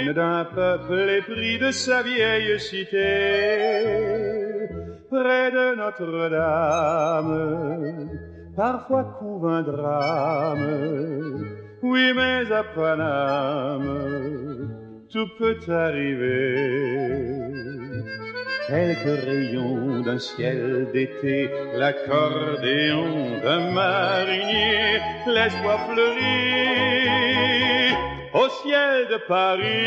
digne d'un peuple épris de sa vieille cité. Près de Notre-Dame, parfois couve un drame. Oui, mais à Paname, tout peut arriver. Quelques rayons d'un ciel d'été, l'accordéon d'un marinier, l'espoir fleurit au ciel de Paris.